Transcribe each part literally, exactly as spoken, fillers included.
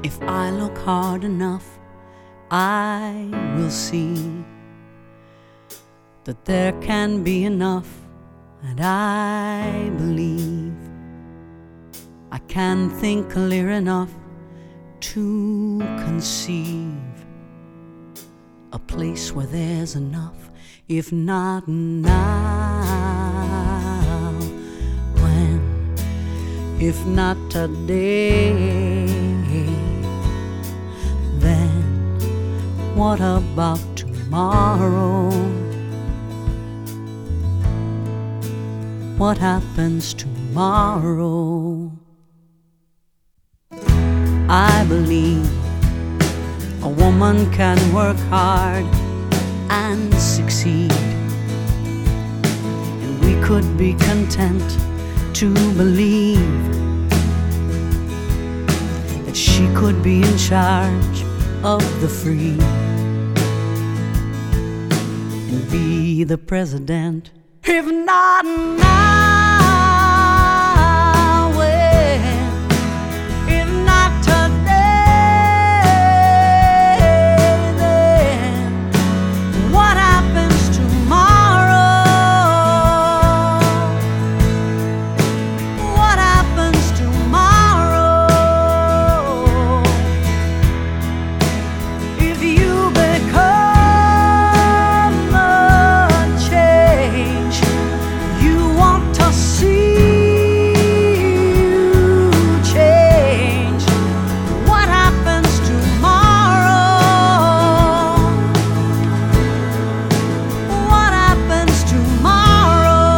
If I look hard enough, I will see that there can be enough, and I believe I can think clear enough to conceive a place where there's enough. If not now, when? If not today, then what about tomorrow? What happens tomorrow? I believe a woman can work hard and succeed, and we could be content to believe that she could be in charge of the free and be the president. If not now, when? If not today, then what happens tomorrow? What happens tomorrow? If you become a change you want to see you change, what happens tomorrow? What happens tomorrow?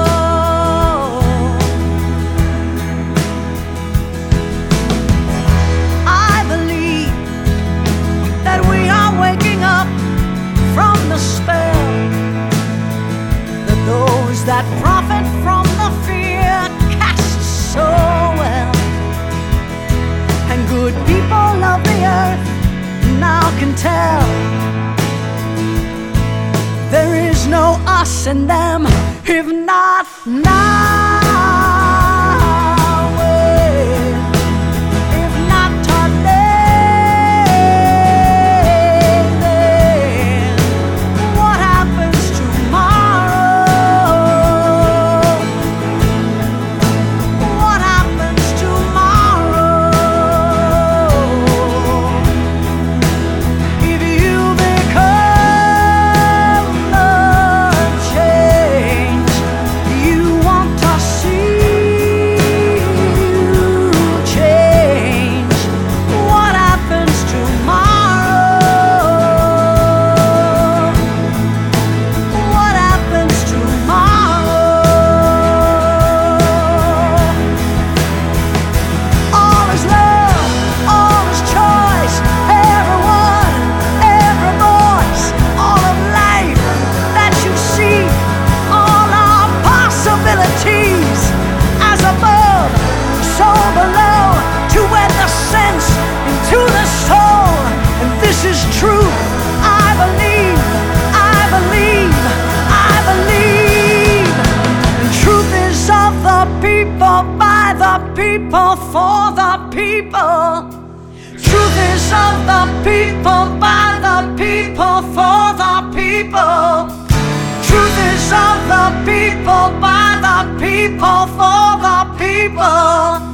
I believe that we are waking up from the spell that those that profit from the fear cast so well, and good people of the earth now can tell there is no us and them. If not now, when? If not today, then what happens tomorrow? What happens tomorrow? If you become the change you want to see you change, what happens tomorrow? What happens tomorrow? All is love, all is choice, everyone, every voice, all of life that you see, all our possibilities, as above, so below, to wed the sense into the soul. And this is true, I believe, I believe, I believe. And truth is of the people, by the people, for the people. Truth is of the people, by the people, for the people. Truth is of the people, by the people, for the people.